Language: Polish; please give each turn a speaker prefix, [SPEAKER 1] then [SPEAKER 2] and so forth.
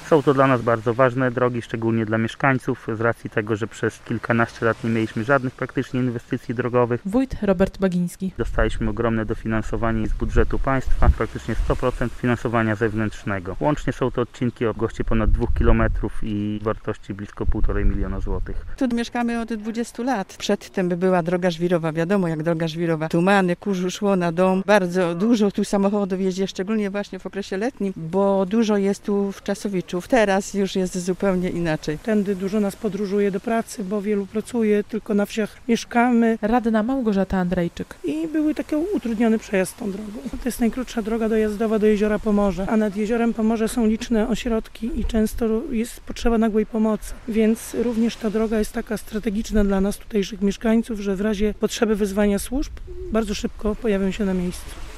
[SPEAKER 1] Są to dla nas bardzo ważne drogi, szczególnie dla mieszkańców, z racji tego, że przez kilkanaście lat nie mieliśmy żadnych praktycznie inwestycji drogowych.
[SPEAKER 2] Wójt Robert Bagiński.
[SPEAKER 1] Dostaliśmy ogromne dofinansowanie z budżetu państwa, praktycznie 100% finansowania zewnętrznego. Łącznie są to odcinki o długości ponad 2 km i wartości blisko 1,5 miliona złotych.
[SPEAKER 3] Tu mieszkamy od 20 lat. Przedtem była droga żwirowa, wiadomo jak droga żwirowa. Tumany, kurzu szło na dom. Bardzo dużo tu samochodów jeździ, szczególnie właśnie w okresie letnim, bo dużo jest tu w Czasowiczów. Teraz już jest zupełnie inaczej.
[SPEAKER 4] Tędy dużo nas podróżuje do pracy, bo wielu pracuje, tylko na wsiach mieszkamy.
[SPEAKER 2] Radna Małgorzata Andrejczyk.
[SPEAKER 4] I były taki utrudniony przejazd tą drogą. To jest najkrótsza droga dojazdowa do jeziora Pomorze, a nad jeziorem Pomorze są liczne ośrodki i często jest potrzeba nagłej pomocy. Więc również ta droga jest taka strategiczna dla nas, tutejszych mieszkańców, że w razie potrzeby wezwania służb bardzo szybko pojawią się na miejscu.